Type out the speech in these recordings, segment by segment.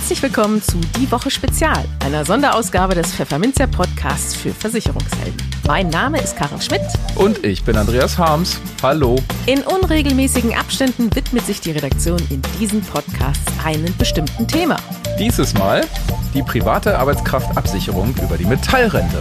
Herzlich willkommen zu Die Woche Spezial, einer Sonderausgabe des Pfefferminzia Podcasts für Versicherungshelden. Mein Name ist Karin Schmidt. Und ich bin Andreas Harms. Hallo. In unregelmäßigen Abständen widmet sich die Redaktion in diesen Podcasts einem bestimmten Thema. Dieses Mal die private Arbeitskraftabsicherung über die Metallrente.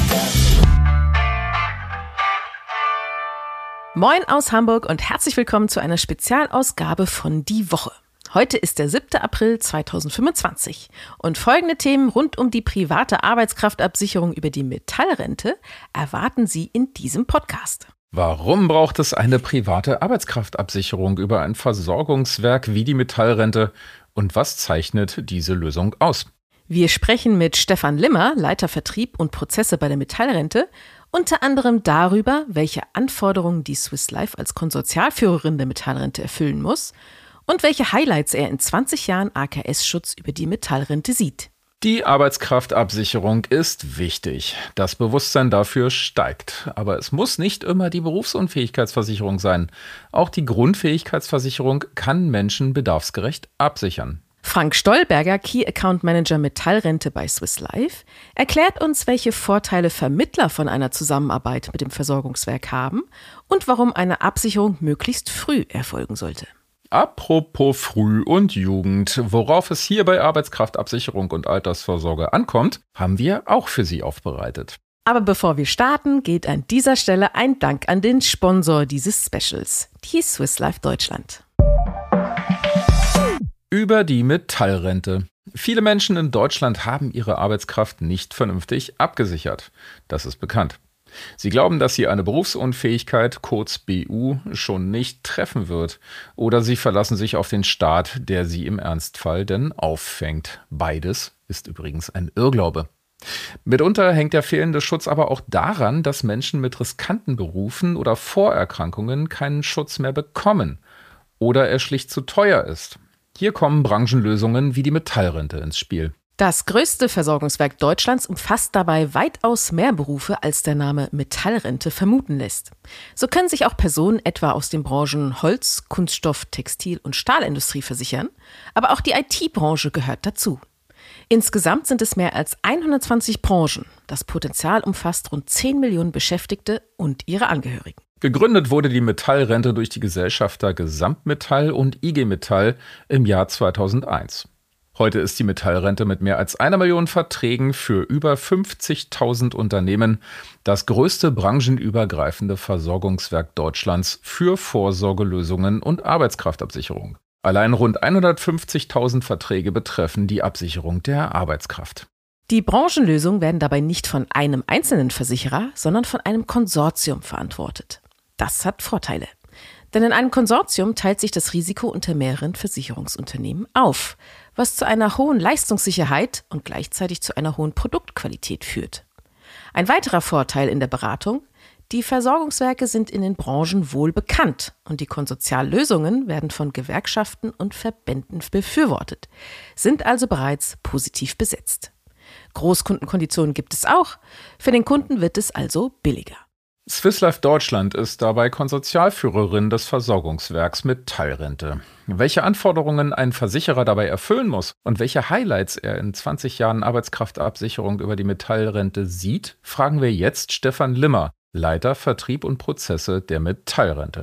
Moin aus Hamburg und herzlich willkommen zu einer Spezialausgabe von Die Woche. Heute ist der 7. April 2025 und folgende Themen rund um die private Arbeitskraftabsicherung über die Metallrente erwarten Sie in diesem Podcast. Warum braucht es eine private Arbeitskraftabsicherung über ein Versorgungswerk wie die Metallrente und was zeichnet diese Lösung aus? Wir sprechen mit Stefan Limmer, Leiter Vertrieb und Prozesse bei der Metallrente, unter anderem darüber, welche Anforderungen die Swiss Life als Konsortialführerin der Metallrente erfüllen muss und welche Highlights er in 20 Jahren AKS-Schutz über die Metallrente sieht. Die Arbeitskraftabsicherung ist wichtig. Das Bewusstsein dafür steigt. Aber es muss nicht immer die Berufsunfähigkeitsversicherung sein. Auch die Grundfähigkeitsversicherung kann Menschen bedarfsgerecht absichern. Frank Stolberger, Key Account Manager Metallrente bei Swiss Life, erklärt uns, welche Vorteile Vermittler von einer Zusammenarbeit mit dem Versorgungswerk haben und warum eine Absicherung möglichst früh erfolgen sollte. Apropos Früh- und Jugend, worauf es hier bei Arbeitskraftabsicherung und Altersvorsorge ankommt, haben wir auch für Sie aufbereitet. Aber bevor wir starten, geht an dieser Stelle ein Dank an den Sponsor dieses Specials, die Swiss Life Deutschland. Über die Metallrente. Viele Menschen in Deutschland haben ihre Arbeitskraft nicht vernünftig abgesichert. Das ist bekannt. Sie glauben, dass sie eine Berufsunfähigkeit, kurz BU, schon nicht treffen wird. Oder sie verlassen sich auf den Staat, der sie im Ernstfall denn auffängt. Beides ist übrigens ein Irrglaube. Mitunter hängt der fehlende Schutz aber auch daran, dass Menschen mit riskanten Berufen oder Vorerkrankungen keinen Schutz mehr bekommen. Oder er schlicht zu teuer ist. Hier kommen Branchenlösungen wie die Metallrente ins Spiel. Das größte Versorgungswerk Deutschlands umfasst dabei weitaus mehr Berufe, als der Name Metallrente vermuten lässt. So können sich auch Personen etwa aus den Branchen Holz, Kunststoff, Textil- und Stahlindustrie versichern, aber auch die IT-Branche gehört dazu. Insgesamt sind es mehr als 120 Branchen. Das Potenzial umfasst rund 10 Millionen Beschäftigte und ihre Angehörigen. Gegründet wurde die Metallrente durch die Gesellschafter Gesamtmetall und IG Metall im Jahr 2001. Heute ist die Metallrente mit mehr als 1 Million Verträgen für über 50.000 Unternehmen das größte branchenübergreifende Versorgungswerk Deutschlands für Vorsorgelösungen und Arbeitskraftabsicherung. Allein rund 150.000 Verträge betreffen die Absicherung der Arbeitskraft. Die Branchenlösungen werden dabei nicht von einem einzelnen Versicherer, sondern von einem Konsortium verantwortet. Das hat Vorteile. Denn in einem Konsortium teilt sich das Risiko unter mehreren Versicherungsunternehmen auf, was zu einer hohen Leistungssicherheit und gleichzeitig zu einer hohen Produktqualität führt. Ein weiterer Vorteil in der Beratung: Die Versorgungswerke sind in den Branchen wohl bekannt und die Konsortiallösungen werden von Gewerkschaften und Verbänden befürwortet, sind also bereits positiv besetzt. Großkundenkonditionen gibt es auch, für den Kunden wird es also billiger. Swiss Life Deutschland ist dabei Konsortialführerin des Versorgungswerks Metallrente. Welche Anforderungen ein Versicherer dabei erfüllen muss und welche Highlights er in 20 Jahren Arbeitskraftabsicherung über die Metallrente sieht, fragen wir jetzt Stefan Limmer, Leiter Vertrieb und Prozesse der Metallrente.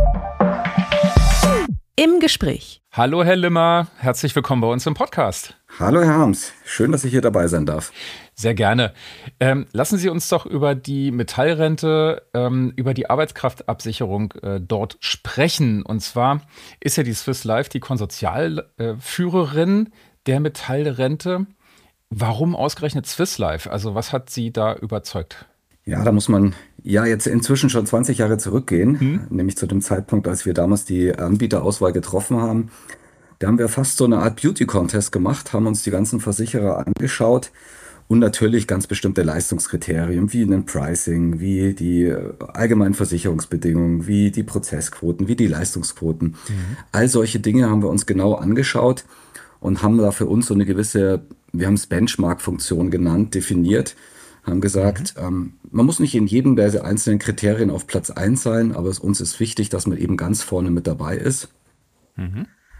Im Gespräch. Hallo Herr Limmer, herzlich willkommen bei uns im Podcast. Hallo Herr Harms, schön, dass ich hier dabei sein darf. Sehr gerne. Lassen Sie uns doch über die Metallrente, über die Arbeitskraftabsicherung dort sprechen. Und zwar ist ja die Swiss Life die Konsortialführerin der Metallrente. Warum ausgerechnet Swiss Life? Also was hat Sie da überzeugt? Ja, da muss man jetzt inzwischen schon 20 Jahre zurückgehen, nämlich zu dem Zeitpunkt, als wir damals die Anbieterauswahl getroffen haben. Da haben wir fast so eine Art Beauty-Contest gemacht, haben uns die ganzen Versicherer angeschaut und natürlich ganz bestimmte Leistungskriterien, wie ein Pricing, wie die allgemeinen Versicherungsbedingungen, wie die Prozessquoten, wie die Leistungsquoten. All solche Dinge haben wir uns genau angeschaut und haben da für uns so eine gewisse, wir haben es Benchmark-Funktion genannt, definiert. Haben gesagt, man muss nicht in jedem der einzelnen Kriterien auf Platz 1 sein, aber uns ist wichtig, dass man eben ganz vorne mit dabei ist.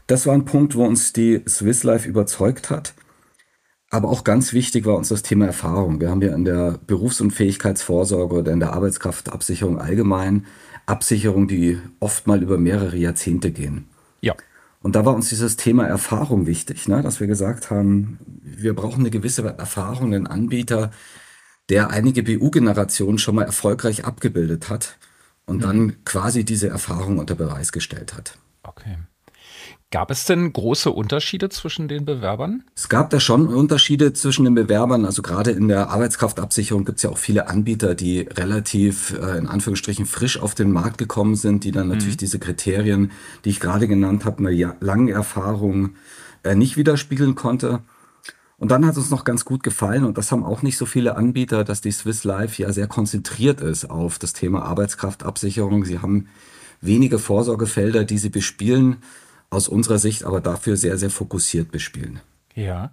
Das war ein Punkt, wo uns die Swiss Life überzeugt hat. Aber auch ganz wichtig war uns das Thema Erfahrung. Wir haben ja in der Berufsunfähigkeitsvorsorge oder in der Arbeitskraftabsicherung allgemein Absicherungen, die oft mal über mehrere Jahrzehnte gehen. Ja. Und da war uns dieses Thema Erfahrung wichtig, ne? Dass wir gesagt haben, wir brauchen eine gewisse Erfahrung, einen Anbieter, der einige BU-Generationen schon mal erfolgreich abgebildet hat und dann quasi diese Erfahrung unter Beweis gestellt hat. Okay. Gab es denn große Unterschiede zwischen den Bewerbern? Es gab da schon Unterschiede zwischen den Bewerbern. Also gerade in der Arbeitskraftabsicherung gibt es ja auch viele Anbieter, die relativ in Anführungsstrichen frisch auf den Markt gekommen sind, die dann natürlich diese Kriterien, die ich gerade genannt habe, eine lange Erfahrung nicht widerspiegeln konnte. Und dann hat uns noch ganz gut gefallen, und das haben auch nicht so viele Anbieter, dass die Swiss Life ja sehr konzentriert ist auf das Thema Arbeitskraftabsicherung. Sie haben wenige Vorsorgefelder, die sie bespielen, aus unserer Sicht aber dafür sehr, sehr fokussiert bespielen. Ja.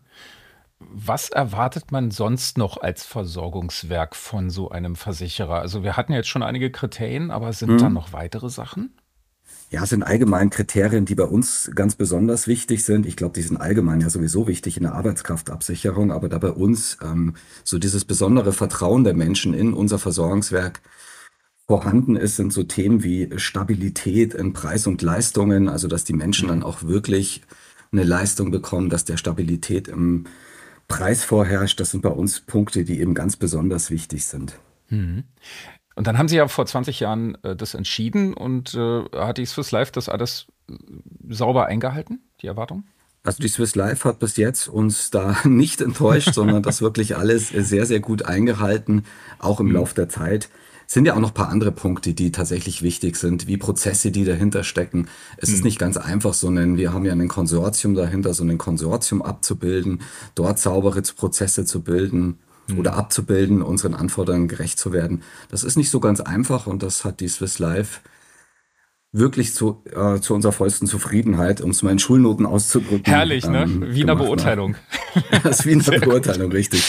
Was erwartet man sonst noch als Versorgungswerk von so einem Versicherer? Also wir hatten jetzt schon einige Kriterien, aber sind da noch weitere Sachen? Ja, es sind allgemein Kriterien, die bei uns ganz besonders wichtig sind. Ich glaube, die sind allgemein ja sowieso wichtig in der Arbeitskraftabsicherung, aber da bei uns so dieses besondere Vertrauen der Menschen in unser Versorgungswerk vorhanden ist, sind so Themen wie Stabilität in Preis und Leistungen, also dass die Menschen dann auch wirklich eine Leistung bekommen, dass der Stabilität im Preis vorherrscht. Das sind bei uns Punkte, die eben ganz besonders wichtig sind. Und dann haben Sie ja vor 20 Jahren das entschieden, und hat die Swiss Life das alles sauber eingehalten, die Erwartung? Also die Swiss Life hat bis jetzt uns da nicht enttäuscht, sondern das wirklich alles sehr, sehr gut eingehalten, auch im Lauf der Zeit. Es sind ja auch noch ein paar andere Punkte, die tatsächlich wichtig sind, wie Prozesse, die dahinter stecken. Es ist nicht ganz einfach, wir haben ja ein Konsortium dahinter, so ein Konsortium abzubilden, dort saubere Prozesse zu bilden oder abzubilden, unseren Anforderungen gerecht zu werden. Das ist nicht so ganz einfach, und das hat die Swiss Life wirklich zu unserer vollsten Zufriedenheit, um es mal in Schulnoten auszudrücken. Herrlich, ne? Wie in einer Beurteilung. Das ist wie in einer Beurteilung, richtig.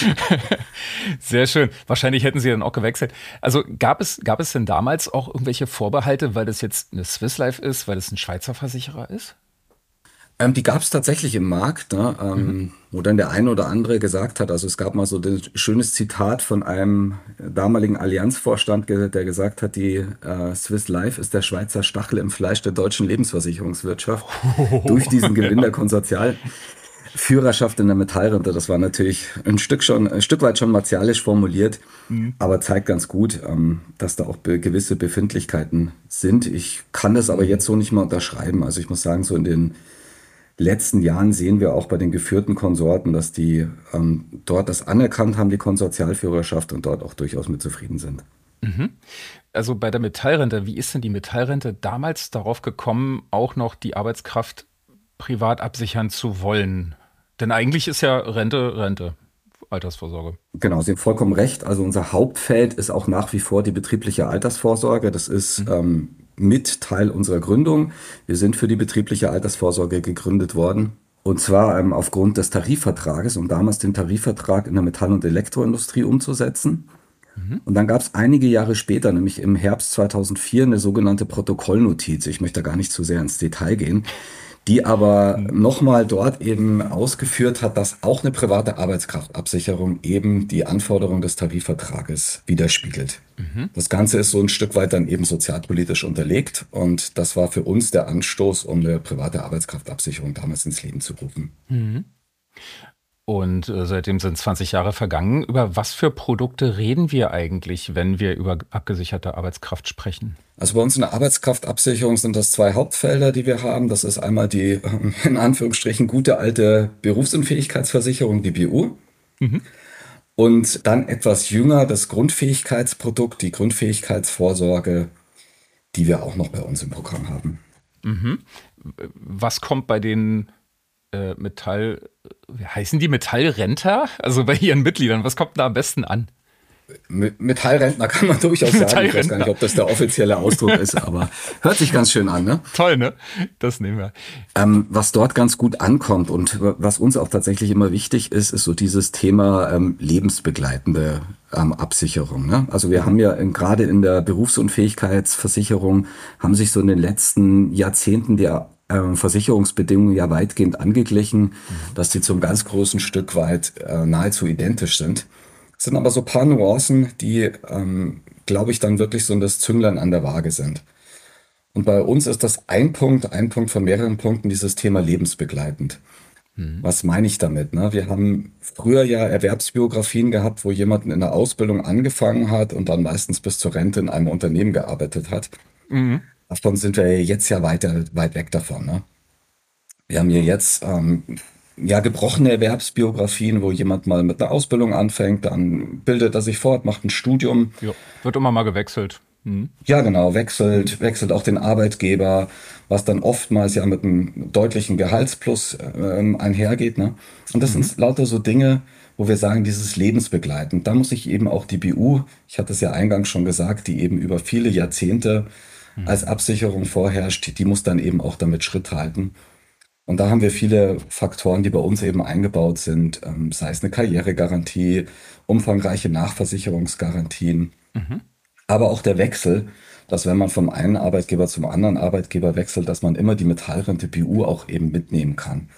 Sehr schön. Wahrscheinlich hätten Sie dann auch gewechselt. Also gab es denn damals auch irgendwelche Vorbehalte, weil das jetzt eine Swiss Life ist, weil es ein Schweizer Versicherer ist? Die gab es tatsächlich im Markt, ne? Wo dann der eine oder andere gesagt hat, also es gab mal so ein schönes Zitat von einem damaligen Allianzvorstand, der gesagt hat, die Swiss Life ist der Schweizer Stachel im Fleisch der deutschen Lebensversicherungswirtschaft durch diesen Gewinn der Konsortialführerschaft in der Metallrente. Das war natürlich ein Stück weit schon martialisch formuliert, aber zeigt ganz gut, dass da auch gewisse Befindlichkeiten sind. Ich kann das aber jetzt so nicht mal unterschreiben. Also ich muss sagen, so in den letzten Jahren sehen wir auch bei den geführten Konsorten, dass die dort das anerkannt haben, die Konsortialführerschaft, und dort auch durchaus mit zufrieden sind. Also bei der Metallrente, wie ist denn die Metallrente damals darauf gekommen, auch noch die Arbeitskraft privat absichern zu wollen? Denn eigentlich ist ja Rente, Altersvorsorge. Genau, Sie haben vollkommen recht. Also unser Hauptfeld ist auch nach wie vor die betriebliche Altersvorsorge. Das ist mit Teil unserer Gründung. Wir sind für die betriebliche Altersvorsorge gegründet worden. Und zwar aufgrund des Tarifvertrages, um damals den Tarifvertrag in der Metall- und Elektroindustrie umzusetzen. Und dann gab es einige Jahre später, nämlich im Herbst 2004, eine sogenannte Protokollnotiz. Ich möchte da gar nicht zu sehr ins Detail gehen, die aber nochmal dort eben ausgeführt hat, dass auch eine private Arbeitskraftabsicherung eben die Anforderungen des Tarifvertrages widerspiegelt. Das Ganze ist so ein Stück weit dann eben sozialpolitisch unterlegt, und das war für uns der Anstoß, um eine private Arbeitskraftabsicherung damals ins Leben zu rufen. Und seitdem sind 20 Jahre vergangen. Über was für Produkte reden wir eigentlich, wenn wir über abgesicherte Arbeitskraft sprechen? Also bei uns in der Arbeitskraftabsicherung sind das zwei Hauptfelder, die wir haben. Das ist einmal die, in Anführungsstrichen, gute alte Berufsunfähigkeitsversicherung, die BU. Und dann etwas jünger das Grundfähigkeitsprodukt, die Grundfähigkeitsvorsorge, die wir auch noch bei uns im Programm haben. Was kommt bei den wie heißen die, Metallrentner? Also bei Ihren Mitgliedern, was kommt da am besten an? Metallrentner kann man durchaus sagen. Ich weiß gar nicht, ob das der offizielle Ausdruck ist, aber hört sich ganz schön an, ne? Toll, ne? Das nehmen wir. Was dort ganz gut ankommt und was uns auch tatsächlich immer wichtig ist, ist so dieses Thema lebensbegleitende Absicherung, ne? Also wir haben ja gerade in der Berufsunfähigkeitsversicherung haben sich so in den letzten Jahrzehnten die Versicherungsbedingungen ja weitgehend angeglichen, dass die zum ganz großen Stück weit nahezu identisch sind. Es sind aber so ein paar Nuancen, die, glaube ich, dann wirklich so das Zünglein an der Waage sind. Und bei uns ist das ein Punkt von mehreren Punkten, dieses Thema lebensbegleitend. Was meine ich damit? Ne? Wir haben früher ja Erwerbsbiografien gehabt, wo jemand in der Ausbildung angefangen hat und dann meistens bis zur Rente in einem Unternehmen gearbeitet hat. Mhm. Davon sind wir jetzt ja weit weg davon. Ne? Wir haben hier jetzt ja gebrochene Erwerbsbiografien, wo jemand mal mit einer Ausbildung anfängt, dann bildet er sich fort, macht ein Studium. Ja, wird immer mal gewechselt. Mhm. Ja, genau, wechselt auch den Arbeitgeber, was dann oftmals ja mit einem deutlichen Gehaltsplus einhergeht. Ne? Und das sind lauter so Dinge, wo wir sagen, dieses lebensbegleitend. Da muss sich eben auch die BU, ich hatte es ja eingangs schon gesagt, die eben über viele Jahrzehnte als Absicherung vorherrscht, die muss dann eben auch damit Schritt halten. Und da haben wir viele Faktoren, die bei uns eben eingebaut sind, sei es eine Karrieregarantie, umfangreiche Nachversicherungsgarantien, aber auch der Wechsel, dass wenn man vom einen Arbeitgeber zum anderen Arbeitgeber wechselt, dass man immer die Metallrente BU auch eben mitnehmen kann.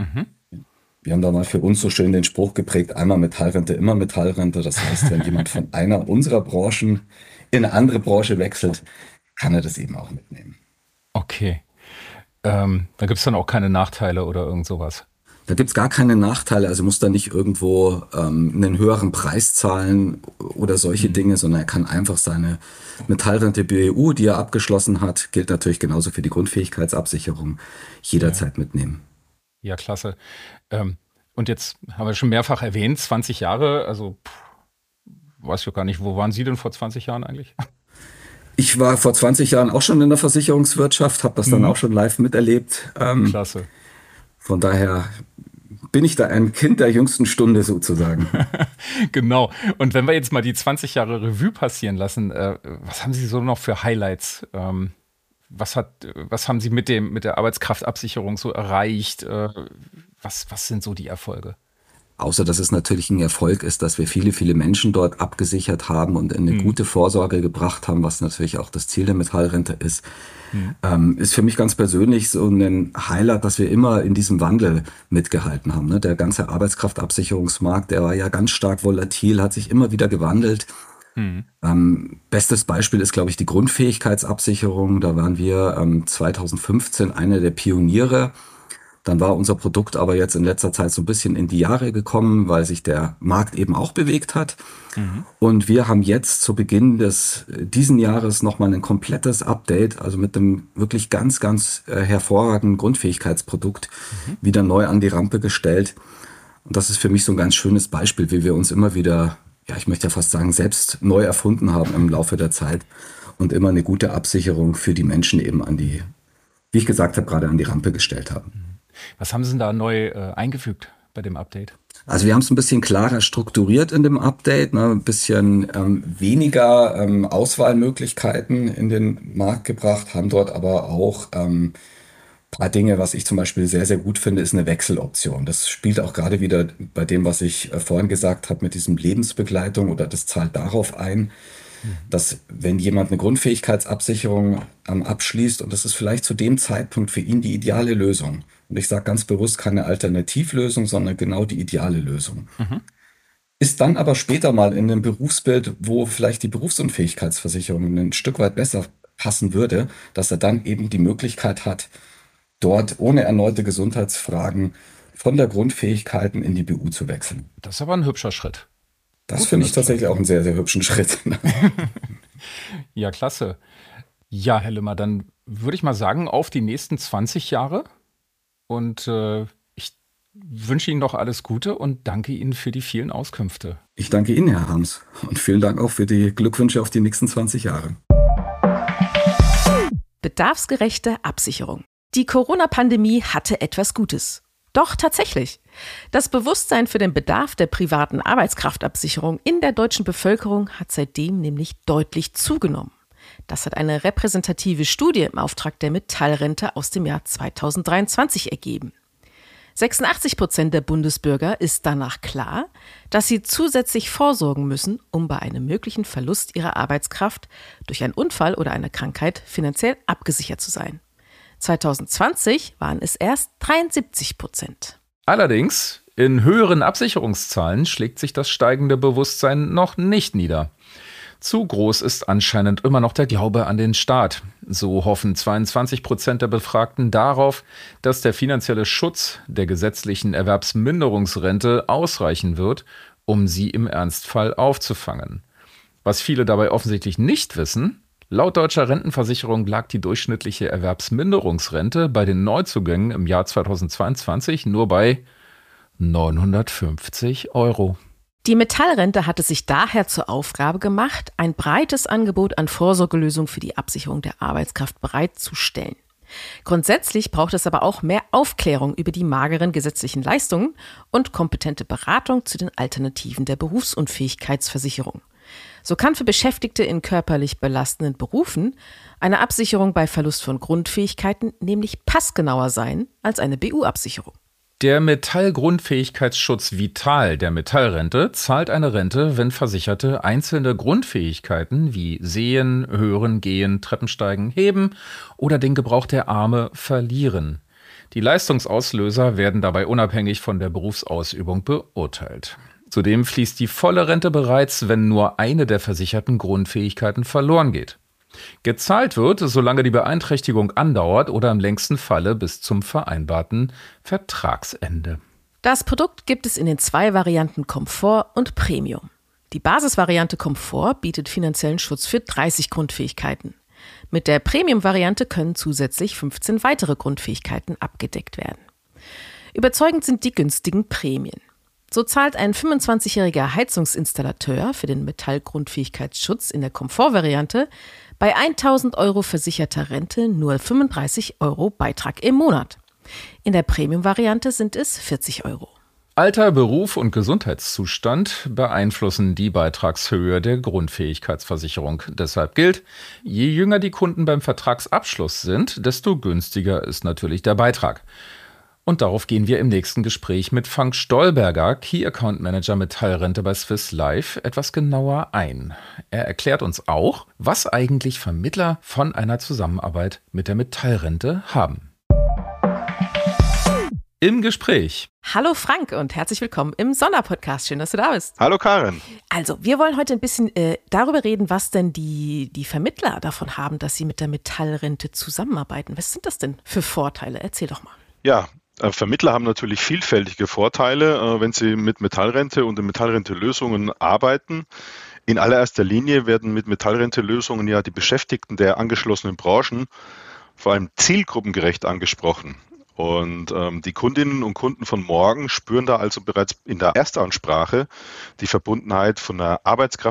Wir haben da mal für uns so schön den Spruch geprägt, einmal Metallrente, immer Metallrente. Das heißt, wenn jemand von einer unserer Branchen in eine andere Branche wechselt, kann er das eben auch mitnehmen. Okay. Da gibt es dann auch keine Nachteile oder irgend sowas. Da gibt es gar keine Nachteile, also muss da nicht irgendwo einen höheren Preis zahlen oder solche Dinge, sondern er kann einfach seine Metallrente BU, die er abgeschlossen hat, gilt natürlich genauso für die Grundfähigkeitsabsicherung, jederzeit mitnehmen. Ja, klasse. Und jetzt haben wir schon mehrfach erwähnt, 20 Jahre, also weiß ich auch gar nicht, wo waren Sie denn vor 20 Jahren eigentlich? Ich war vor 20 Jahren auch schon in der Versicherungswirtschaft, habe das dann auch schon live miterlebt. Klasse. Von daher bin ich da ein Kind der jüngsten Stunde sozusagen. Genau. Und wenn wir jetzt mal die 20 Jahre Revue passieren lassen, was haben Sie so noch für Highlights? Was haben Sie mit der Arbeitskraftabsicherung so erreicht? Was sind so die Erfolge? Außer, dass es natürlich ein Erfolg ist, dass wir viele, viele Menschen dort abgesichert haben und in eine gute Vorsorge gebracht haben, was natürlich auch das Ziel der Metallrente ist. Ist für mich ganz persönlich so ein Highlight, dass wir immer in diesem Wandel mitgehalten haben. Ne? Der ganze Arbeitskraftabsicherungsmarkt, der war ja ganz stark volatil, hat sich immer wieder gewandelt. Bestes Beispiel ist, glaube ich, die Grundfähigkeitsabsicherung. Da waren wir 2015 einer der Pioniere. Dann war unser Produkt aber jetzt in letzter Zeit so ein bisschen in die Jahre gekommen, weil sich der Markt eben auch bewegt hat. Und wir haben jetzt zu Beginn diesen Jahres nochmal ein komplettes Update, also mit einem wirklich ganz, ganz hervorragenden Grundfähigkeitsprodukt wieder neu an die Rampe gestellt. Und das ist für mich so ein ganz schönes Beispiel, wie wir uns immer wieder, ja, ich möchte ja fast sagen, selbst neu erfunden haben im Laufe der Zeit und immer eine gute Absicherung für die Menschen eben wie ich gesagt habe, gerade an die Rampe gestellt haben. Was haben Sie denn da neu eingefügt bei dem Update? Also wir haben es ein bisschen klarer strukturiert in dem Update, ne, ein bisschen weniger Auswahlmöglichkeiten in den Markt gebracht, haben dort aber auch ein paar Dinge, was ich zum Beispiel sehr, sehr gut finde, ist eine Wechseloption. Das spielt auch gerade wieder bei dem, was ich vorhin gesagt habe, mit diesem Lebensbegleitung oder das zahlt darauf ein, dass wenn jemand eine Grundfähigkeitsabsicherung abschließt und das ist vielleicht zu dem Zeitpunkt für ihn die ideale Lösung. Und ich sage ganz bewusst keine Alternativlösung, sondern genau die ideale Lösung. Ist dann aber später mal in einem Berufsbild, wo vielleicht die Berufsunfähigkeitsversicherung ein Stück weit besser passen würde, dass er dann eben die Möglichkeit hat, dort ohne erneute Gesundheitsfragen von der Grundfähigkeiten in die BU zu wechseln. Das ist aber ein hübscher Schritt. Das finde ich tatsächlich auch einen sehr, sehr hübschen Schritt. Ja, klasse. Ja, Herr Limmer, dann würde ich mal sagen, auf die nächsten 20 Jahre. Und ich wünsche Ihnen noch alles Gute und danke Ihnen für die vielen Auskünfte. Ich danke Ihnen, Herr Harms. Und vielen Dank auch für die Glückwünsche auf die nächsten 20 Jahre. Bedarfsgerechte Absicherung. Die Corona-Pandemie hatte etwas Gutes. Doch tatsächlich. Das Bewusstsein für den Bedarf der privaten Arbeitskraftabsicherung in der deutschen Bevölkerung hat seitdem nämlich deutlich zugenommen. Das hat eine repräsentative Studie im Auftrag der Metallrente aus dem Jahr 2023 ergeben. 86% der Bundesbürger ist danach klar, dass sie zusätzlich vorsorgen müssen, um bei einem möglichen Verlust ihrer Arbeitskraft durch einen Unfall oder eine Krankheit finanziell abgesichert zu sein. 2020 waren es erst 73%. Allerdings, in höheren Absicherungszahlen schlägt sich das steigende Bewusstsein noch nicht nieder. Zu groß ist anscheinend immer noch der Glaube an den Staat. So hoffen 22% der Befragten darauf, dass der finanzielle Schutz der gesetzlichen Erwerbsminderungsrente ausreichen wird, um sie im Ernstfall aufzufangen. Was viele dabei offensichtlich nicht wissen: Laut deutscher Rentenversicherung lag die durchschnittliche Erwerbsminderungsrente bei den Neuzugängen im Jahr 2022 nur bei 950 €. Die Metallrente hatte sich daher zur Aufgabe gemacht, ein breites Angebot an Vorsorgelösungen für die Absicherung der Arbeitskraft bereitzustellen. Grundsätzlich braucht es aber auch mehr Aufklärung über die mageren gesetzlichen Leistungen und kompetente Beratung zu den Alternativen der Berufsunfähigkeitsversicherung. So kann für Beschäftigte in körperlich belastenden Berufen eine Absicherung bei Verlust von Grundfähigkeiten nämlich passgenauer sein als eine BU-Absicherung. Der Metallgrundfähigkeitsschutz Vital der Metallrente zahlt eine Rente, wenn Versicherte einzelne Grundfähigkeiten wie Sehen, Hören, Gehen, Treppensteigen, Heben oder den Gebrauch der Arme verlieren. Die Leistungsauslöser werden dabei unabhängig von der Berufsausübung beurteilt. Zudem fließt die volle Rente bereits, wenn nur eine der versicherten Grundfähigkeiten verloren geht. Gezahlt wird, solange die Beeinträchtigung andauert oder im längsten Falle bis zum vereinbarten Vertragsende. Das Produkt gibt es in den 2 Varianten Komfort und Premium. Die Basisvariante Komfort bietet finanziellen Schutz für 30 Grundfähigkeiten. Mit der Premium-Variante können zusätzlich 15 weitere Grundfähigkeiten abgedeckt werden. Überzeugend sind die günstigen Prämien. So zahlt ein 25-jähriger Heizungsinstallateur für den Metallgrundfähigkeitsschutz in der Komfortvariante bei 1.000 € versicherter Rente nur 35 € Beitrag im Monat. In der Premium-Variante sind es 40 €. Alter, Beruf und Gesundheitszustand beeinflussen die Beitragshöhe der Grundfähigkeitsversicherung. Deshalb gilt, je jünger die Kunden beim Vertragsabschluss sind, desto günstiger ist natürlich der Beitrag. Und darauf gehen wir im nächsten Gespräch mit Frank Stolberger, Key Account Manager Metallrente bei Swiss Life, etwas genauer ein. Er erklärt uns auch, was eigentlich Vermittler von einer Zusammenarbeit mit der Metallrente haben. Im Gespräch. Hallo Frank und herzlich willkommen im Sonderpodcast. Schön, dass du da bist. Hallo Karin. Also, wir wollen heute ein bisschen darüber reden, was denn die Vermittler davon haben, dass sie mit der Metallrente zusammenarbeiten. Was sind das denn für Vorteile? Erzähl doch mal. Ja, Vermittler haben natürlich vielfältige Vorteile, wenn sie mit Metallrente und Metallrente-Lösungen arbeiten. In allererster Linie werden mit Metallrente-Lösungen ja die Beschäftigten der angeschlossenen Branchen vor allem zielgruppengerecht angesprochen. Und die Kundinnen und Kunden von morgen spüren da also bereits in der Erstansprache die Verbundenheit von der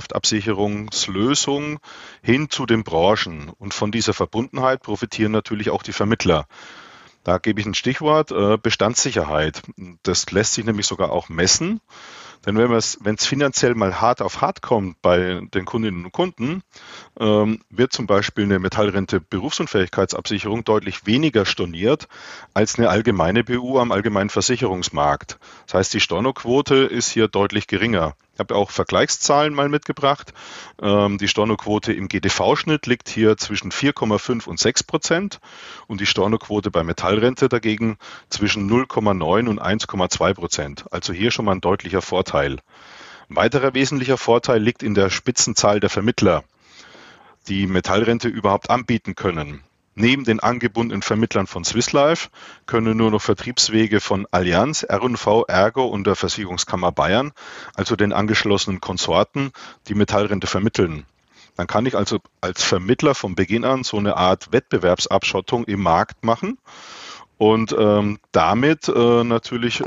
Arbeitskraftabsicherungslösung hin zu den Branchen. Und von dieser Verbundenheit profitieren natürlich auch die Vermittler. Da gebe ich ein Stichwort, Bestandssicherheit. Das lässt sich nämlich sogar auch messen. Denn wenn es finanziell mal hart auf hart kommt bei den Kundinnen und Kunden, wird zum Beispiel eine Metallrente Berufsunfähigkeitsabsicherung deutlich weniger storniert als eine allgemeine BU am allgemeinen Versicherungsmarkt. Das heißt, die Stornoquote ist hier deutlich geringer. Ich habe auch Vergleichszahlen mal mitgebracht. Die Stornoquote im GDV-Schnitt liegt hier zwischen 4,5 und 6% und die Stornoquote bei Metallrente dagegen zwischen 0,9 und 1,2%. Also hier schon mal ein deutlicher Vorteil. Ein weiterer wesentlicher Vorteil liegt in der Spitzenzahl der Vermittler, die Metallrente überhaupt anbieten können. Neben den angebundenen Vermittlern von Swiss Life können nur noch Vertriebswege von Allianz, R&V, Ergo und der Versicherungskammer Bayern, also den angeschlossenen Konsorten, die Metallrente vermitteln. Dann kann ich also als Vermittler von Beginn an so eine Art Wettbewerbsabschottung im Markt machen und damit natürlich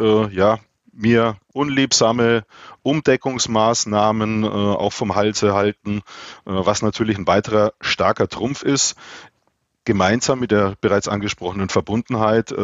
mir unliebsame Umdeckungsmaßnahmen auch vom Halse halten, was natürlich ein weiterer starker Trumpf ist, gemeinsam mit der bereits angesprochenen Verbundenheit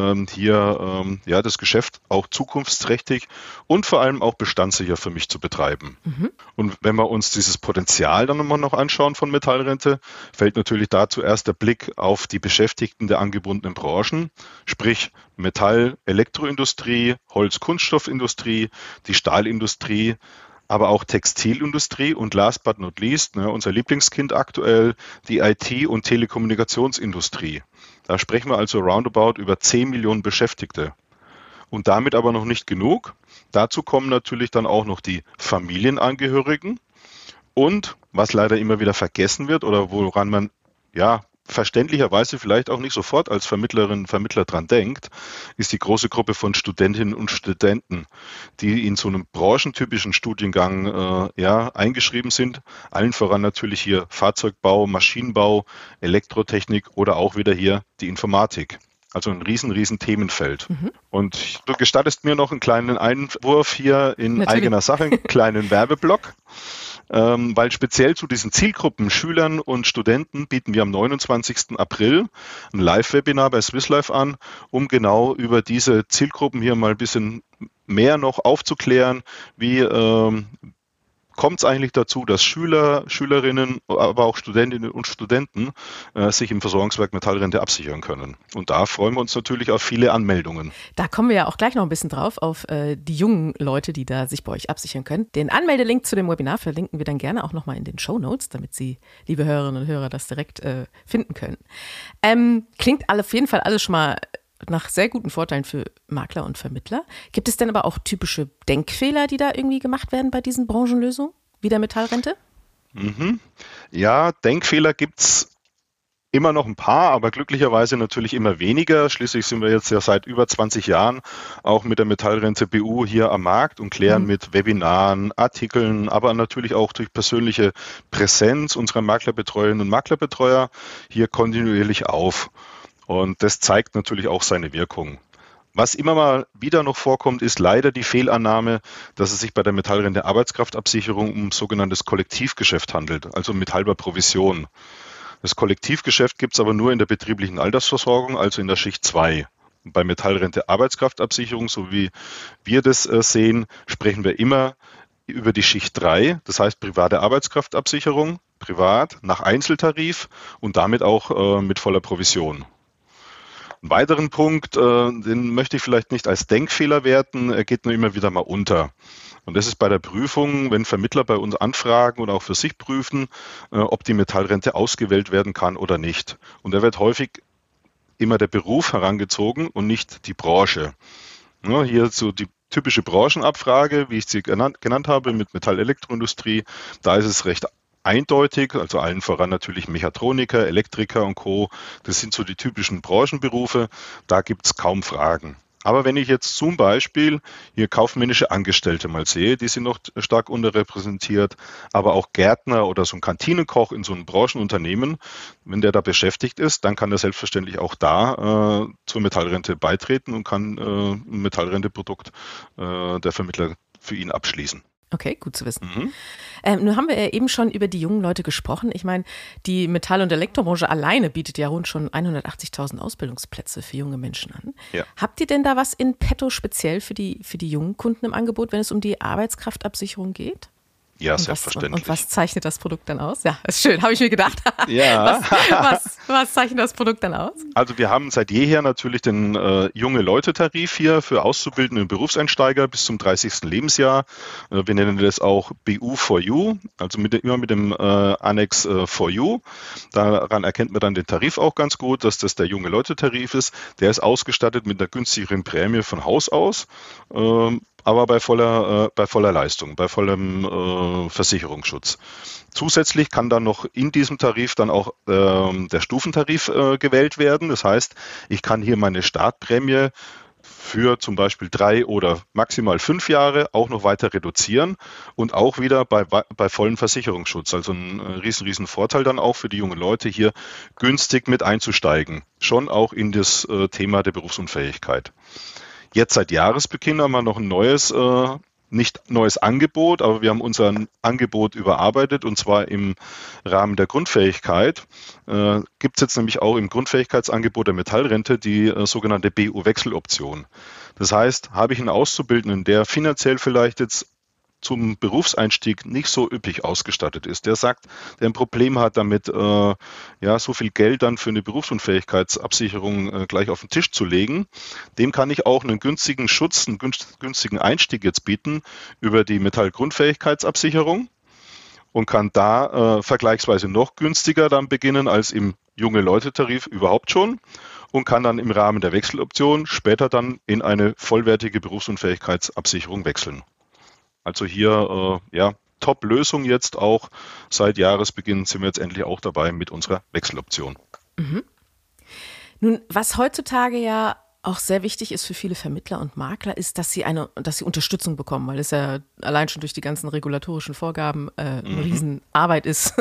hier das Geschäft auch zukunftsträchtig und vor allem auch bestandssicher für mich zu betreiben. Mhm. Und wenn wir uns dieses Potenzial dann noch anschauen von Metallrente, fällt natürlich da zuerst der Blick auf die Beschäftigten der angebundenen Branchen, sprich Metall-, Elektroindustrie, Holz-Kunststoffindustrie, die Stahlindustrie, aber auch Textilindustrie und last but not least, unser Lieblingskind aktuell, die IT- und Telekommunikationsindustrie. Da sprechen wir also roundabout über 10 Millionen Beschäftigte. Und damit aber noch nicht genug. Dazu kommen natürlich dann auch noch die Familienangehörigen und, was leider immer wieder vergessen wird oder woran man verständlicherweise vielleicht auch nicht sofort als Vermittlerin, Vermittler dran denkt, ist die große Gruppe von Studentinnen und Studenten, die in so einem branchentypischen Studiengang eingeschrieben sind. Allen voran natürlich hier Fahrzeugbau, Maschinenbau, Elektrotechnik oder auch wieder hier die Informatik. Also ein riesen Themenfeld. Und du gestattest mir noch einen kleinen Einwurf hier in eigener Sache, einen kleinen Werbeblock. Weil speziell zu diesen Zielgruppen Schülern und Studenten bieten wir am 29. April ein Live-Webinar bei Swiss Life an, um genau über diese Zielgruppen hier mal ein bisschen mehr noch aufzuklären, wie kommt es eigentlich dazu, dass Schüler, Schülerinnen, aber auch Studentinnen und Studenten sich im Versorgungswerk Metallrente absichern können. Und da freuen wir uns natürlich auf viele Anmeldungen. Da kommen wir ja auch gleich noch ein bisschen drauf, auf die jungen Leute, die da sich bei euch absichern können. Den Anmeldelink zu dem Webinar verlinken wir dann gerne auch nochmal in den Shownotes, damit Sie, liebe Hörerinnen und Hörer, das direkt finden können. Klingt auf jeden Fall alles schon mal nach sehr guten Vorteilen für Makler und Vermittler. Gibt es denn aber auch typische Denkfehler, die da irgendwie gemacht werden bei diesen Branchenlösungen, wie der Metallrente? Ja, Denkfehler gibt's immer noch ein paar, aber glücklicherweise natürlich immer weniger. Schließlich sind wir jetzt ja seit über 20 Jahren auch mit der Metallrente BU hier am Markt und klären mit Webinaren, Artikeln, aber natürlich auch durch persönliche Präsenz unserer Maklerbetreuerinnen und Maklerbetreuer hier kontinuierlich auf. Und das zeigt natürlich auch seine Wirkung. Was immer mal wieder noch vorkommt, ist leider die Fehlannahme, dass es sich bei der Metallrente Arbeitskraftabsicherung um sogenanntes Kollektivgeschäft handelt, also mit halber Provision. Das Kollektivgeschäft gibt es aber nur in der betrieblichen Altersversorgung, also in der Schicht 2. Bei Metallrente Arbeitskraftabsicherung, so wie wir das sehen, sprechen wir immer über die Schicht 3, das heißt private Arbeitskraftabsicherung, privat nach Einzeltarif und damit auch mit voller Provision. Einen weiteren Punkt, den möchte ich vielleicht nicht als Denkfehler werten, er geht nur immer wieder mal unter. Und das ist bei der Prüfung, wenn Vermittler bei uns anfragen und auch für sich prüfen, ob die Metallrente ausgewählt werden kann oder nicht. Und da wird häufig immer der Beruf herangezogen und nicht die Branche. Ja, hier so die typische Branchenabfrage, wie ich sie genannt habe, mit Metallelektroindustrie, da ist es recht eindeutig, also allen voran natürlich Mechatroniker, Elektriker und Co. Das sind so die typischen Branchenberufe, da gibt es kaum Fragen. Aber wenn ich jetzt zum Beispiel hier kaufmännische Angestellte mal sehe, die sind noch stark unterrepräsentiert, aber auch Gärtner oder so ein Kantinenkoch in so einem Branchenunternehmen, wenn der da beschäftigt ist, dann kann er selbstverständlich auch da zur Metallrente beitreten und kann ein Metallrenteprodukt der Vermittler für ihn abschließen. Okay, gut zu wissen. Nun haben wir ja eben schon über die jungen Leute gesprochen. Ich meine, die Metall- und Elektrobranche alleine bietet ja rund schon 180.000 Ausbildungsplätze für junge Menschen an. Ja. Habt ihr denn da was in petto speziell für die jungen Kunden im Angebot, wenn es um die Arbeitskraftabsicherung geht? Ja, selbstverständlich. Und was zeichnet das Produkt dann aus? Ja, ist schön, habe ich mir gedacht. Ja. Was zeichnet das Produkt dann aus? Also wir haben seit jeher natürlich den Junge-Leute-Tarif hier für Auszubildende und Berufseinsteiger bis zum 30. Lebensjahr. Wir nennen das auch BU for You, also immer mit dem Annex for You. Daran erkennt man dann den Tarif auch ganz gut, dass das der Junge-Leute-Tarif ist. Der ist ausgestattet mit einer günstigeren Prämie von Haus aus. Aber bei voller Leistung, bei vollem Versicherungsschutz. Zusätzlich kann dann noch in diesem Tarif dann auch der Stufentarif gewählt werden. Das heißt, ich kann hier meine Startprämie für zum Beispiel 3 oder maximal 5 Jahre auch noch weiter reduzieren und auch wieder bei vollem Versicherungsschutz. Also ein riesen Vorteil dann auch für die jungen Leute hier günstig mit einzusteigen. Schon auch in das Thema der Berufsunfähigkeit. Jetzt seit Jahresbeginn haben wir noch ein nicht neues Angebot, aber wir haben unser Angebot überarbeitet und zwar im Rahmen der Grundfähigkeit. Gibt es jetzt nämlich auch im Grundfähigkeitsangebot der Metallrente die sogenannte BU-Wechseloption. Das heißt, habe ich einen Auszubildenden, der finanziell vielleicht jetzt zum Berufseinstieg nicht so üppig ausgestattet ist, der sagt, der ein Problem hat damit, so viel Geld dann für eine Berufsunfähigkeitsabsicherung gleich auf den Tisch zu legen, dem kann ich auch einen günstigen Schutz, einen günstigen Einstieg jetzt bieten über die Metallgrundfähigkeitsabsicherung und kann da vergleichsweise noch günstiger dann beginnen als im Junge-Leute-Tarif überhaupt schon. und kann dann im Rahmen der Wechseloption später dann in eine vollwertige Berufsunfähigkeitsabsicherung wechseln. Also hier Top-Lösung jetzt auch. Seit Jahresbeginn sind wir jetzt endlich auch dabei mit unserer Wechseloption. Mhm. Nun, was heutzutage ja auch sehr wichtig ist für viele Vermittler und Makler, ist, dass sie Unterstützung bekommen, weil es ja allein schon durch die ganzen regulatorischen Vorgaben eine Riesenarbeit ist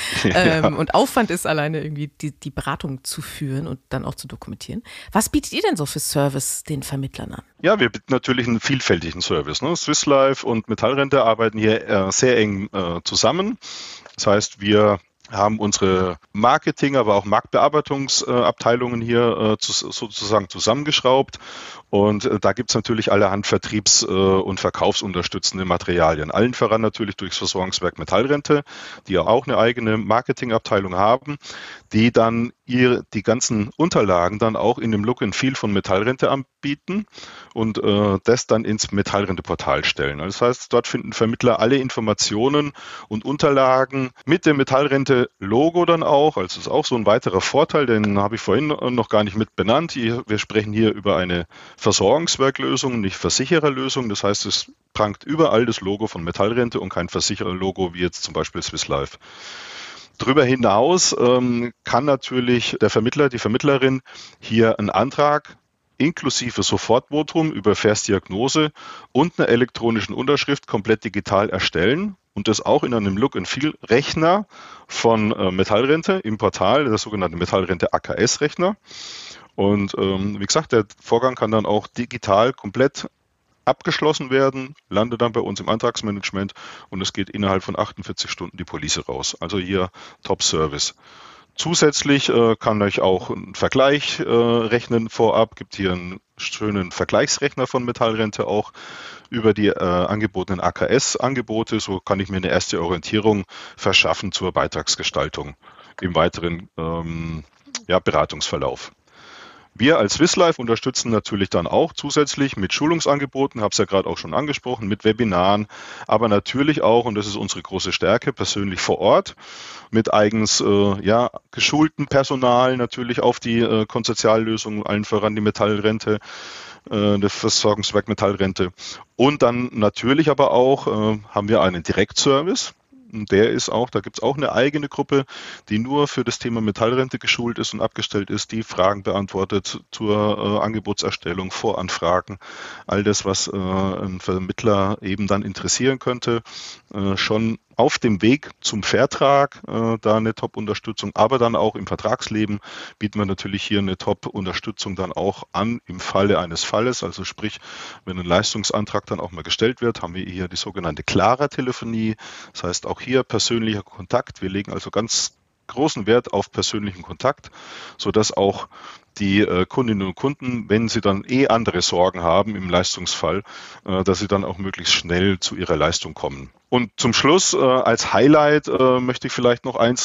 und Aufwand ist, alleine irgendwie die Beratung zu führen und dann auch zu dokumentieren. Was bietet ihr denn so für Service den Vermittlern an? Ja, wir bieten natürlich einen vielfältigen Service. Swiss Life und Metallrente arbeiten hier sehr eng zusammen. Das heißt, wir haben unsere Marketing, aber auch Marktbearbeitungsabteilungen hier sozusagen zusammengeschraubt. Und da gibt es natürlich allerhand Vertriebs- und verkaufsunterstützende Materialien. Allen voran natürlich durchs Versorgungswerk Metallrente, die ja auch eine eigene Marketingabteilung haben, die dann die ganzen Unterlagen dann auch in dem Look and Feel von Metallrente anbieten und das dann ins Metallrente-Portal stellen. Also das heißt, dort finden Vermittler alle Informationen und Unterlagen mit dem Metallrente-Logo dann auch. Also das ist auch so ein weiterer Vorteil, den habe ich vorhin noch gar nicht mit benannt. Wir sprechen hier über eine Versorgungswerklösung, nicht Versichererlösung. Das heißt, es prangt überall das Logo von Metallrente und kein Versichererlogo wie jetzt zum Beispiel Swiss Life. Darüber hinaus kann natürlich der Vermittler, die Vermittlerin hier einen Antrag inklusive Sofortvotum über Versdiagnose und einer elektronischen Unterschrift komplett digital erstellen und das auch in einem Look-and-Feel-Rechner von Metallrente im Portal, der sogenannte Metallrente AKS-Rechner. Und wie gesagt, der Vorgang kann dann auch digital komplett abgeschlossen werden, landet dann bei uns im Antragsmanagement und es geht innerhalb von 48 Stunden die Police raus. Also hier Top-Service. Zusätzlich kann euch auch einen Vergleich rechnen vorab. Gibt hier einen schönen Vergleichsrechner von Metallrente auch über die angebotenen AKS-Angebote. So kann ich mir eine erste Orientierung verschaffen zur Beitragsgestaltung im weiteren Beratungsverlauf. Wir als Swiss Life unterstützen natürlich dann auch zusätzlich mit Schulungsangeboten, habe es ja gerade auch schon angesprochen, mit Webinaren, aber natürlich auch, und das ist unsere große Stärke, persönlich vor Ort, mit eigens geschultem Personal natürlich auf die Konsortiallösung, allen voran die Metallrente, das Versorgungswerk Metallrente. Und dann natürlich aber auch haben wir einen Direktservice. Der ist auch, da gibt es auch eine eigene Gruppe, die nur für das Thema Metallrente geschult ist und abgestellt ist, die Fragen beantwortet zur Angebotserstellung, Voranfragen, all das, was ein Vermittler eben dann interessieren könnte, schon auf dem Weg zum Vertrag, da eine Top-Unterstützung, aber dann auch im Vertragsleben bieten wir natürlich hier eine Top-Unterstützung dann auch an im Falle eines Falles. Also sprich, wenn ein Leistungsantrag dann auch mal gestellt wird, haben wir hier die sogenannte Clara-Telefonie. Das heißt auch hier persönlicher Kontakt. Wir legen also ganz großen Wert auf persönlichen Kontakt, sodass auch die Kundinnen und Kunden, wenn sie dann andere Sorgen haben im Leistungsfall, dass sie dann auch möglichst schnell zu ihrer Leistung kommen. Und zum Schluss als Highlight möchte ich vielleicht noch eins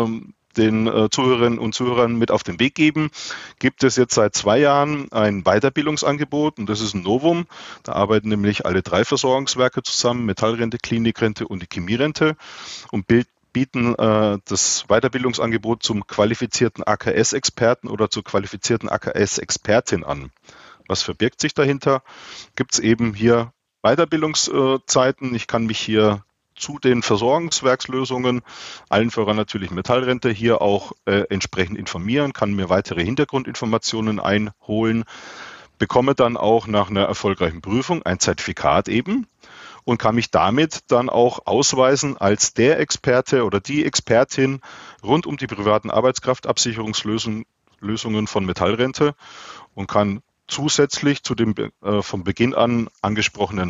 den Zuhörerinnen und Zuhörern mit auf den Weg geben. Gibt es jetzt seit 2 Jahren ein Weiterbildungsangebot und das ist ein Novum. Da arbeiten nämlich alle 3 Versorgungswerke zusammen, Metallrente, Klinikrente und die Chemierente und bieten das Weiterbildungsangebot zum qualifizierten AKS-Experten oder zur qualifizierten AKS-Expertin an. Was verbirgt sich dahinter? Gibt es eben hier Weiterbildungszeiten. Ich kann mich hier zu den Versorgungswerkslösungen, allen voran natürlich Metallrente, hier auch entsprechend informieren, kann mir weitere Hintergrundinformationen einholen, bekomme dann auch nach einer erfolgreichen Prüfung ein Zertifikat eben und kann mich damit dann auch ausweisen als der Experte oder die Expertin rund um die privaten Arbeitskraftabsicherungslösungen von Metallrente und kann zusätzlich zu den von Beginn an angesprochenen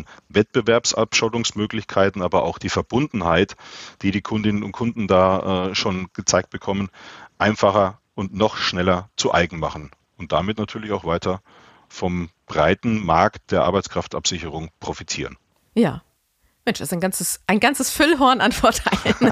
Wettbewerbsabschottungsmöglichkeiten, aber auch die Verbundenheit, die die Kundinnen und Kunden da schon gezeigt bekommen, einfacher und noch schneller zu eigen machen und damit natürlich auch weiter vom breiten Markt der Arbeitskraftabsicherung profitieren. Ja, Mensch, das ist ein ganzes Füllhorn an Vorteilen.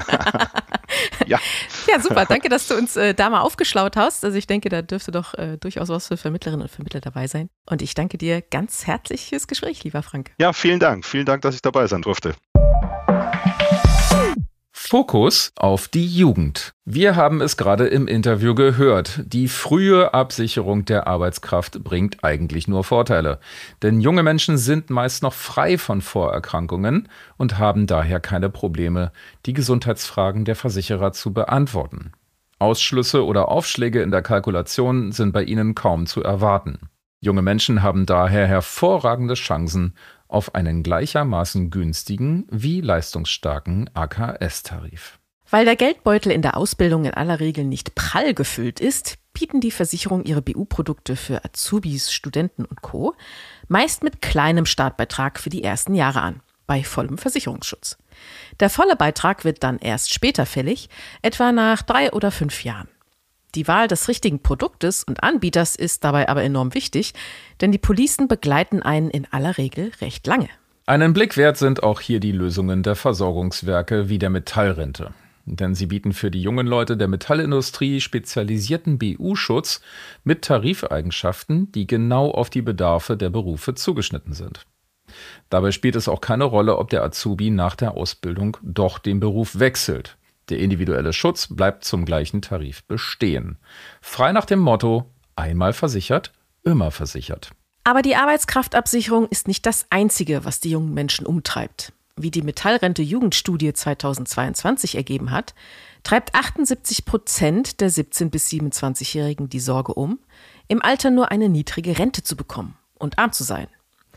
Ja. Ja, super. Danke, dass du uns da mal aufgeschlaut hast. Also ich denke, da dürfte doch durchaus was für Vermittlerinnen und Vermittler dabei sein. Und ich danke dir ganz herzlich fürs Gespräch, lieber Frank. Ja, vielen Dank. Vielen Dank, dass ich dabei sein durfte. Fokus auf die Jugend. Wir haben es gerade im Interview gehört. Die frühe Absicherung der Arbeitskraft bringt eigentlich nur Vorteile. Denn junge Menschen sind meist noch frei von Vorerkrankungen und haben daher keine Probleme, die Gesundheitsfragen der Versicherer zu beantworten. Ausschlüsse oder Aufschläge in der Kalkulation sind bei ihnen kaum zu erwarten. Junge Menschen haben daher hervorragende Chancen auf einen gleichermaßen günstigen wie leistungsstarken AKS-Tarif. Weil der Geldbeutel in der Ausbildung in aller Regel nicht prall gefüllt ist, bieten die Versicherungen ihre BU-Produkte für Azubis, Studenten und Co. meist mit kleinem Startbeitrag für die ersten Jahre an, bei vollem Versicherungsschutz. Der volle Beitrag wird dann erst später fällig, etwa nach 3 oder 5 Jahren. Die Wahl des richtigen Produktes und Anbieters ist dabei aber enorm wichtig, denn die Policen begleiten einen in aller Regel recht lange. Einen Blick wert sind auch hier die Lösungen der Versorgungswerke wie der Metallrente. Denn sie bieten für die jungen Leute der Metallindustrie spezialisierten BU-Schutz mit Tarifeigenschaften, die genau auf die Bedarfe der Berufe zugeschnitten sind. Dabei spielt es auch keine Rolle, ob der Azubi nach der Ausbildung doch den Beruf wechselt. Der individuelle Schutz bleibt zum gleichen Tarif bestehen. Frei nach dem Motto: einmal versichert, immer versichert. Aber die Arbeitskraftabsicherung ist nicht das Einzige, was die jungen Menschen umtreibt. Wie die Metallrente-Jugendstudie 2022 ergeben hat, treibt 78% der 17- bis 27-Jährigen die Sorge um, im Alter nur eine niedrige Rente zu bekommen und arm zu sein.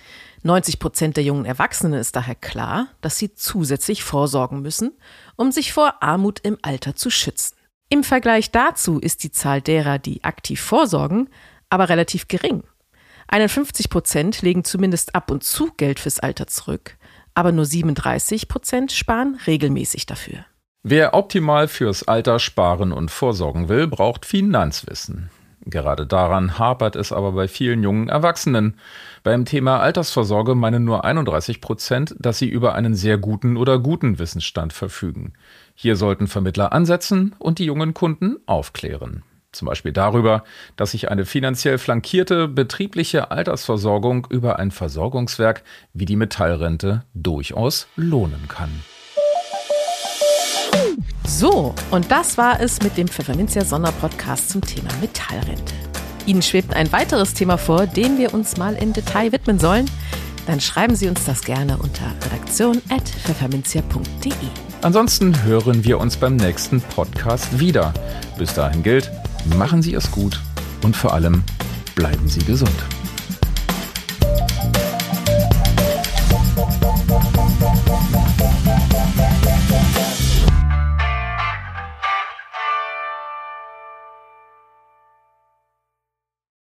90% der jungen Erwachsenen ist daher klar, dass sie zusätzlich vorsorgen müssen, um sich vor Armut im Alter zu schützen. Im Vergleich dazu ist die Zahl derer, die aktiv vorsorgen, aber relativ gering. 51% legen zumindest ab und zu Geld fürs Alter zurück, aber nur 37% sparen regelmäßig dafür. Wer optimal fürs Alter sparen und vorsorgen will, braucht Finanzwissen. Gerade daran hapert es aber bei vielen jungen Erwachsenen. Beim Thema Altersvorsorge meinen nur 31%, dass sie über einen sehr guten oder guten Wissensstand verfügen. Hier sollten Vermittler ansetzen und die jungen Kunden aufklären. Zum Beispiel darüber, dass sich eine finanziell flankierte betriebliche Altersversorgung über ein Versorgungswerk wie die Metallrente durchaus lohnen kann. So, und das war es mit dem Pfefferminzia Sonderpodcast zum Thema Metallrente. Ihnen schwebt ein weiteres Thema vor, dem wir uns mal im Detail widmen sollen? Dann schreiben Sie uns das gerne unter redaktion@pfefferminzia.de. Ansonsten hören wir uns beim nächsten Podcast wieder. Bis dahin gilt: machen Sie es gut und vor allem bleiben Sie gesund.